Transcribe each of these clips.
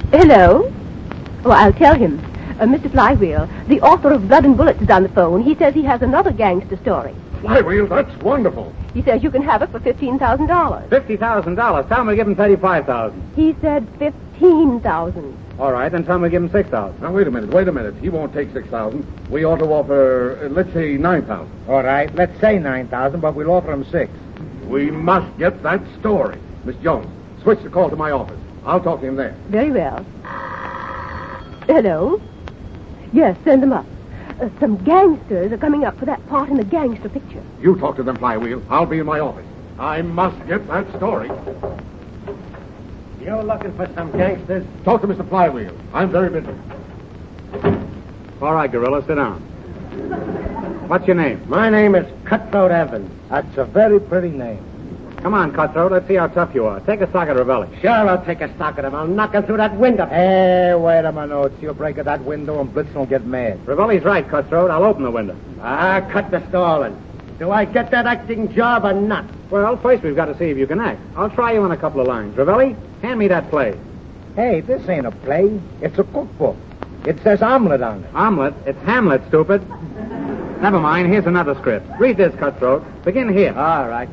Hello? Oh, I'll tell him. Mr. Flywheel, the author of Blood and Bullets is on the phone. He says he has another gangster story. Flywheel, that's wonderful. He says you can have it for $15,000. $50,000. Tell him we give him $35,000. He said $15,000. All right, then tell him we give him $6,000. Now, wait a minute. He won't take $6,000. We ought to offer, let's say, $9,000. All right, let's say $9,000, but we'll offer him $6,000. We must get that story. Miss Jones, switch the call to my office. I'll talk to him there. Very well. Hello? Yes, send them up. Some gangsters are coming up for that part in the gangster picture. You talk to them, Flywheel. I'll be in my office. I must get that story. You're looking for some gangsters? Talk to Mr. Flywheel. I'm very busy. All right, Gorilla, sit down. What's your name? My name is Cutthroat Evans. That's a very pretty name. Come on, Cutthroat. Let's see how tough you are. Take a stock at Ravelli. Sure, I'll take a stock at him. I'll knock him through that window. Hey, wait a minute. You'll break that window and Blitzen will get mad. Ravelli's right, Cutthroat. I'll open the window. Cut the stalling. Do I get that acting job or not? Well, first we've got to see if you can act. I'll try you on a couple of lines. Ravelli, hand me that play. Hey, this ain't a play. It's a cookbook. It says omelet on it. Omelet? It's Hamlet, stupid. Never mind. Here's another script. Read this, Cutthroat. Begin here. All right.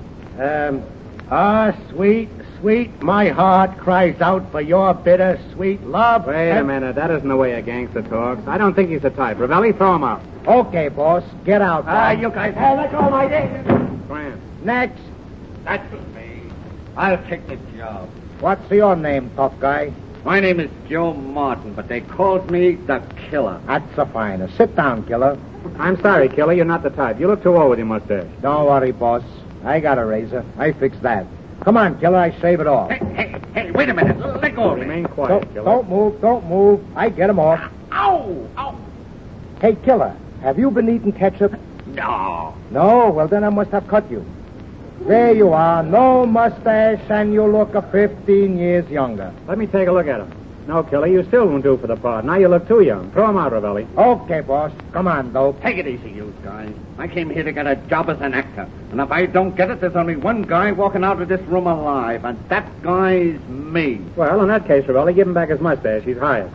Sweet, sweet, my heart cries out for your bitter, sweet love. Wait a minute. That isn't the way a gangster talks. I don't think he's the type. Ravelli, throw him out. Okay, boss. Get out. You guys. Hey, let go of my dick. Grant. Next. That's me. I'll take the job. What's your name, tough guy? My name is Joe Martin, but they called me the Killer. That's a finer. Sit down, killer. I'm sorry, Killer. You're not the type. You look too old with your mustache. Don't worry, boss. I got a razor. I fixed that. Come on, killer. I shave it off. Hey, wait a minute. Let go of me. Remain quiet, Killer. Don't move. I get him off. Ow! Hey, killer, have you been eating ketchup? No. No? Well, then I must have cut you. There you are. No mustache, and you look 15 years younger. Let me take a look at him. No, Killer, you still won't do for the part. Now you look too young. Throw him out, Ravelli. Okay, boss. Come on, dope. Take it easy, you guys. I came here to get a job as an actor. And if I don't get it, there's only one guy walking out of this room alive. And that guy's me. Well, in that case, Ravelli, give him back his mustache. He's hired.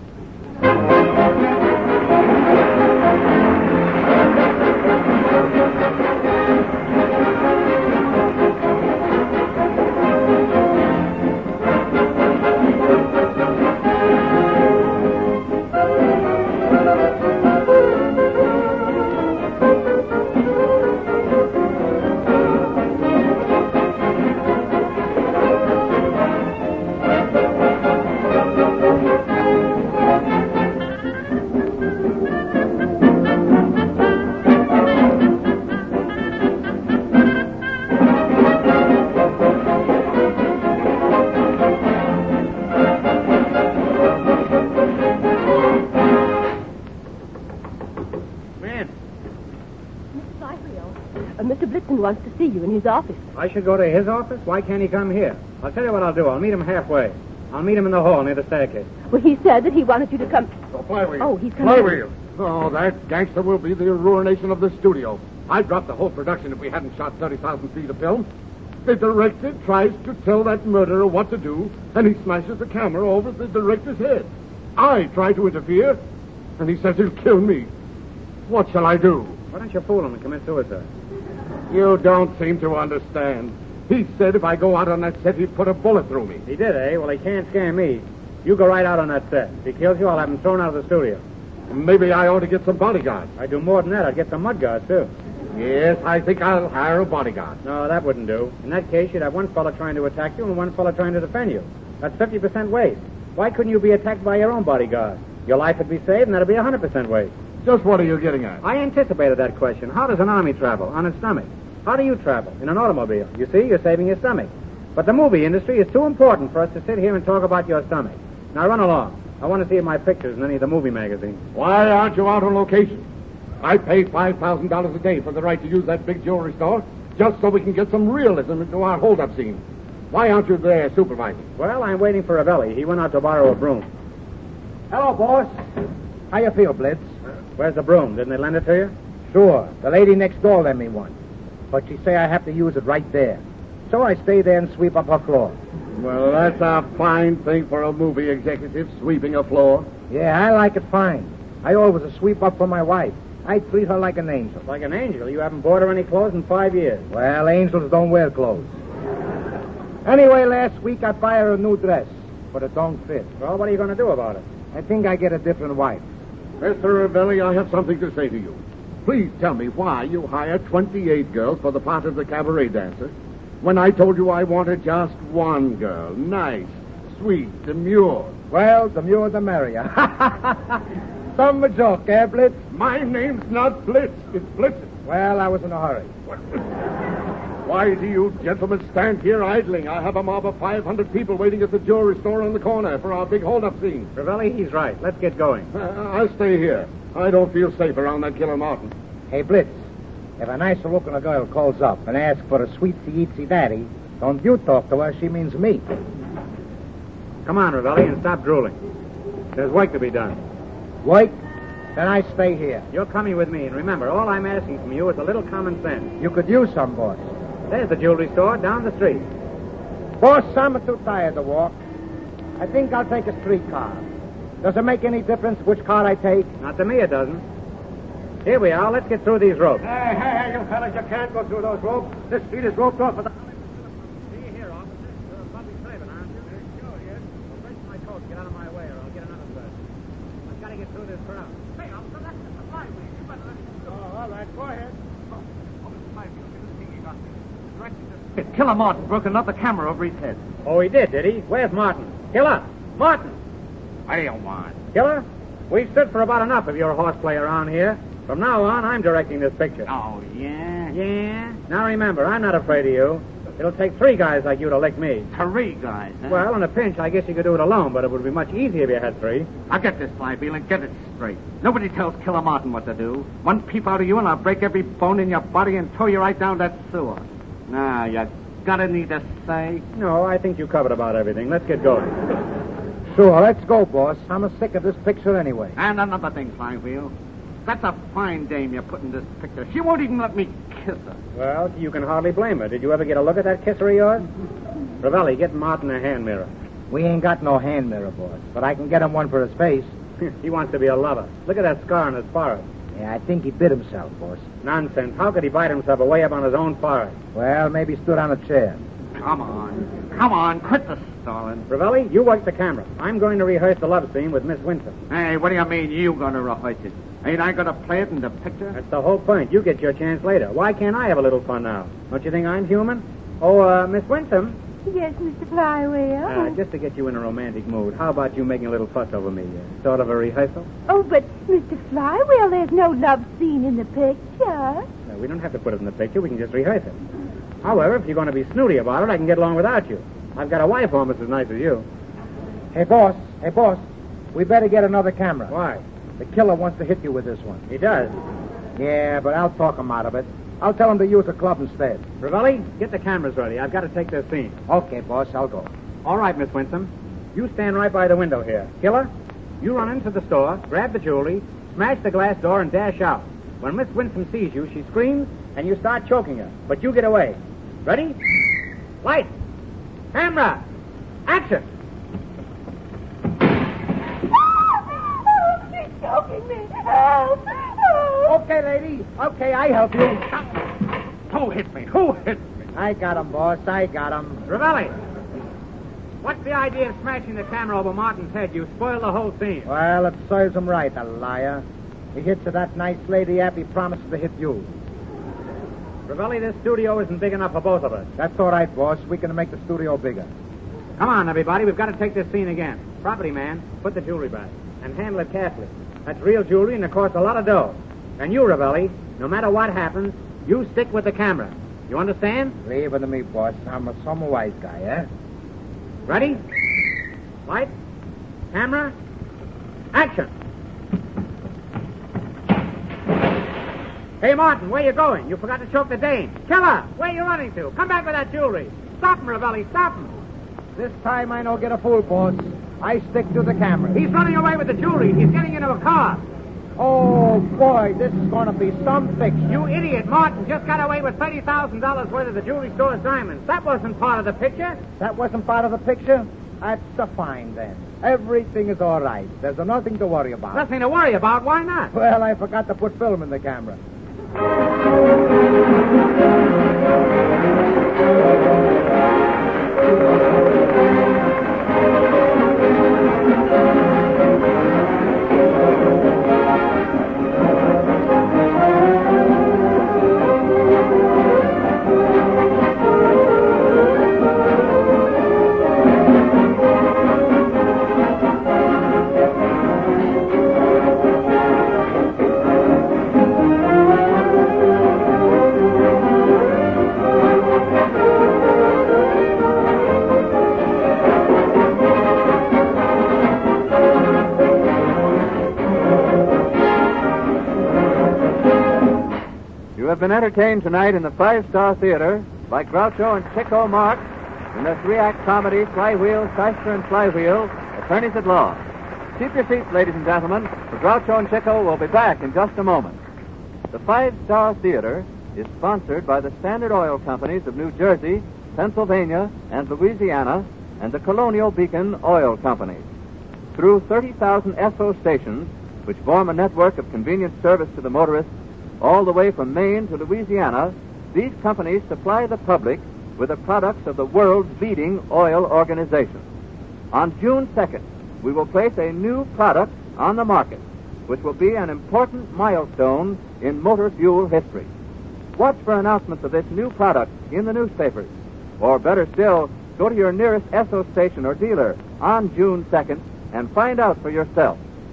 Mr. Blitzen wants to see you in his office. I should go to his office? Why can't he come here? I'll tell you what I'll do. I'll meet him halfway. I'll meet him in the hall near the staircase. Well, he said that he wanted you to come. So, Flywheel. Oh, he's coming. Flywheel. Oh, that gangster will be the ruination of the studio. I'd drop the whole production if we hadn't shot 30,000 feet of film. The director tries to tell that murderer what to do, and he smashes the camera over the director's head. I try to interfere, and he says he'll kill me. What shall I do? Why don't you fool him and commit suicide? You don't seem to understand. He said if I go out on that set, he'd put a bullet through me. He did, eh? Well, he can't scare me. You go right out on that set. If he kills you, I'll have him thrown out of the studio. Maybe I ought to get some bodyguards. I'd do more than that. I'd get some mud guards, too. Yes, I think I'll hire a bodyguard. No, that wouldn't do. In that case, you'd have one fella trying to attack you and one fella trying to defend you. That's 50% waste. Why couldn't you be attacked by your own bodyguard? Your life would be saved, and that'd be 100% waste. Just what are you getting at? I anticipated that question. How does an army travel? On its stomach. How do you travel? In an automobile. You see, you're saving your stomach. But the movie industry is too important for us to sit here and talk about your stomach. Now run along. I want to see my pictures in any of the movie magazines. Why aren't you out on location? I pay $5,000 a day for the right to use that big jewelry store, just so we can get some realism into our hold-up scene. Why aren't you there supervising? Well, I'm waiting for Ravelli. He went out to borrow a broom. Hello, boss. How you feel, Blitz? Where's the broom? Didn't they lend it to you? Sure. The lady next door lent me one. But she say I have to use it right there. So I stay there and sweep up her floor. Well, that's a fine thing for a movie executive, sweeping a floor. Yeah, I like it fine. I always a sweep up for my wife. I treat her like an angel. Like an angel? You haven't bought her any clothes in 5 years. Well, angels don't wear clothes. Anyway, last week I buy her a new dress, but it don't fit. Well, what are you going to do about it? I think I get a different wife. Mr. Ravelli, I have something to say to you. Please tell me why you hired 28 girls for the part of the cabaret dancer when I told you I wanted just one girl. Nice, sweet, demure. Well, the more the merrier. Some a joke, eh, Blitz? My name's not Blitz. It's Blitzen. Well, I was in a hurry. Why do you gentlemen stand here idling? I have a mob of 500 people waiting at the jewelry store on the corner for our big hold-up scene. Ravelli, he's right. Let's get going. I'll stay here. I don't feel safe around that killer Martin. Hey, Blitz, if a nicer-looking girl calls up and asks for a sweet-see daddy, don't you talk to her. She means me. Come on, Ravelli, and stop drooling. There's work to be done. Wait, then I stay here. You're coming with me, and remember, all I'm asking from you is a little common sense. You could use some, boss. There's the jewelry store down the street. Boss, I'm too tired to walk. I think I'll take a streetcar. Does it make any difference which car I take? Not to me, it doesn't. Here we are. Let's get through these ropes. Hey, you fellas, you can't go through those ropes. This street is roped off for the... See you here, officer. You're a public servant, aren't you? Sure, yes. Well, break my coat. Get out of my way, or I'll get another search. I've got to get through this crowd. Hey, officer, that's the supply way. You better let me go. Oh, all right, go ahead. Killer Martin broke another camera over his head. Oh, he did he? Where's Martin? Killer! Martin! What do you want? Killer, we've stood for about enough of your horseplay around here. From now on, I'm directing this picture. Oh, yeah? Yeah? Now remember, I'm not afraid of you. It'll take 3 guys like you to lick me. 3 guys, huh? Well, in a pinch, I guess you could do it alone, but it would be much easier if you had 3. I'll get this, Flywheel, and get it straight. Nobody tells Killer Martin what to do. One peep out of you, and I'll break every bone in your body and tow you right down that sewer. Now, you got anything to say? No, I think you covered about everything. Let's get going. Sure, let's go, boss. I'm sick of this picture anyway. And another thing, Flywheel. That's a fine dame you put in this picture. She won't even let me kiss her. Well, you can hardly blame her. Did you ever get a look at that kisser of yours? Ravelli, get Martin a hand mirror. We ain't got no hand mirror, boss, but I can get him one for his face. He wants to be a lover. Look at that scar on his forehead. Yeah, I think he bit himself, boss. Nonsense. How could he bite himself away up on his own forehead? Well, maybe he stood on a chair. Come on. Come on, quit the stalling. Ravelli, you work the camera. I'm going to rehearse the love scene with Miss Winston. Hey, what do you mean you gonna rehearse it? Ain't I gonna play it in the picture? That's the whole point. You get your chance later. Why can't I have a little fun now? Don't you think I'm human? Oh, Miss Winston, Yes, Mr. Flywheel. just to get you in a romantic mood, how about you making a little fuss over me? Sort of a rehearsal? Oh, but Mr. Flywheel, there's no love scene in the picture. No, we don't have to put it in the picture. We can just rehearse it. However, if you're going to be snooty about it, I can get along without you. I've got a wife almost as nice as you. Hey, boss. We better get another camera. Why? The killer wants to hit you with this one. He does. Yeah, but I'll talk him out of it. I'll tell him to use a club instead. Ravelli, get the cameras ready. I've got to take this scene. Okay, boss, I'll go. All right, Miss Winston. You stand right by the window here. Killer, you run into the store, grab the jewelry, smash the glass door, and dash out. When Miss Winston sees you, she screams, and you start choking her. But you get away. Ready? Light. Camera. Action. She's choking me. Help! Help! Okay, lady. Okay, I help you. Who hit me? Who hit me? I got him, boss. I got him. Ravelli, what's the idea of smashing the camera over Martin's head? You spoiled the whole scene. Well, it serves him right, the liar. He hits at that nice lady after he promises to hit you. Ravelli, this studio isn't big enough for both of us. That's all right, boss. We can make the studio bigger. Come on, everybody. We've got to take this scene again. Property man, put the jewelry back and handle it carefully. That's real jewelry, and it costs a lot of dough. And you, Ravelli, no matter what happens, you stick with the camera. You understand? Leave it to me, boss. I'm some wise guy, eh? Ready? Light. Camera. Action. Hey, Martin, where you going? You forgot to choke the dame. Killer, where you running to? Come back with that jewelry. Stop him, Ravelli. Stop him. This time I don't get a fool, boss. I stick to the camera. He's running away with the jewelry. He's getting into a car. Oh, boy, this is going to be some fix. You idiot, Martin just got away with $30,000 worth of the jewelry store's diamonds. That wasn't part of the picture. That wasn't part of the picture? That's fine, then. Everything is all right. There's nothing to worry about. Nothing to worry about. Why not? Well, I forgot to put film in the camera. You have been entertained tonight in the Five-Star Theater by Groucho and Chico Marx in their three-act comedy, Flywheel, Shyster, and Flywheel, Attorneys at Law. Keep your seats, ladies and gentlemen, for Groucho and Chico will be back in just a moment. The Five-Star Theater is sponsored by the Standard Oil Companies of New Jersey, Pennsylvania, and Louisiana, and the Colonial Beacon Oil Company. Through 30,000 Esso stations, which form a network of convenient service to the motorist, all the way from Maine to Louisiana, these companies supply the public with the products of the world's leading oil organization. On June 2nd, we will place a new product on the market, which will be an important milestone in motor fuel history. Watch for announcements of this new product in the newspapers. Or better still, go to your nearest Esso station or dealer on June 2nd and find out for yourself.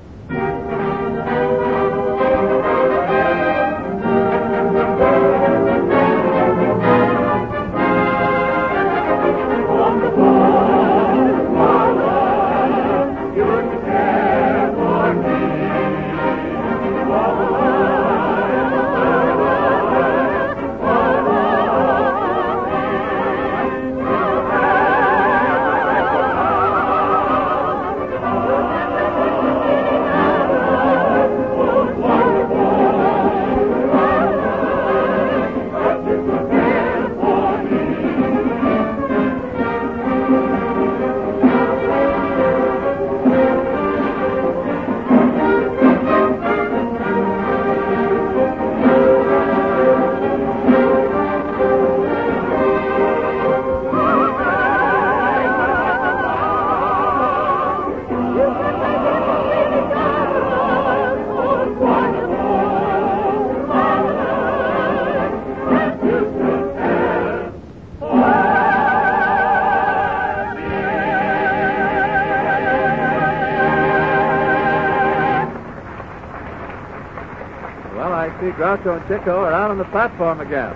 Groucho and Chico are out on the platform again.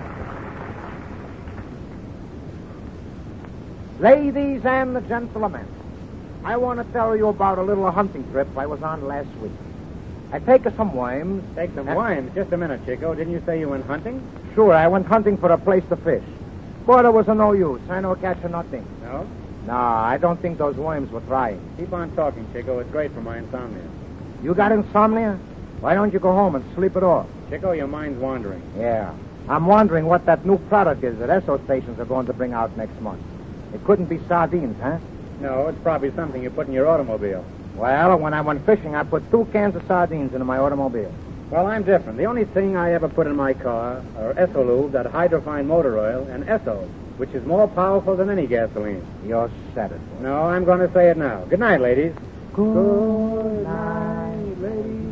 Ladies and the gentlemen, I want to tell you about a little hunting trip I was on last week. I take some worms. Take some worms? Just a minute, Chico. Didn't you say you went hunting? Sure, I went hunting for a place to fish. But it was of no use. I no catch nothing. No? No, I don't think those worms were trying. Keep on talking, Chico. It's great for my insomnia. You got insomnia? Why don't you go home and sleep it off? Chico, your mind's wandering. Yeah. I'm wondering what that new product is that Esso stations are going to bring out next month. It couldn't be sardines, huh? No, it's probably something you put in your automobile. Well, when I went fishing, I put 2 cans of sardines into my automobile. Well, I'm different. The only thing I ever put in my car are Essolube, that hydrophine motor oil, and Esso, which is more powerful than any gasoline. You're said it. No, I'm going to say it now. Good night, ladies. Good night, ladies.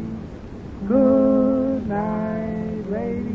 Good night, ladies.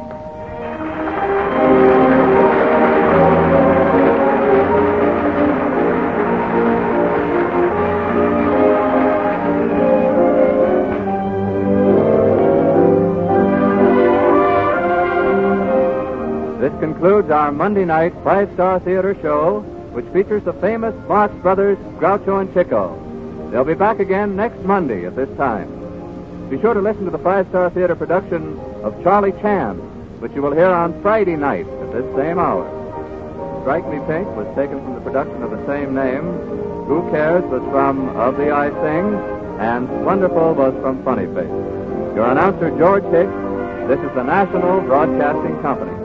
This concludes our Monday night Five-Star Theater show, which features the famous Marx Brothers, Groucho and Chico. They'll be back again next Monday at this time. Be sure to listen to the Five-Star Theater production of Charlie Chan, which you will hear on Friday night at this same hour. Strike Me Pink was taken from the production of the same name. Who Cares was from Of the I Sing, and Wonderful was from Funny Face. Your announcer, George Hicks. This is the National Broadcasting Company.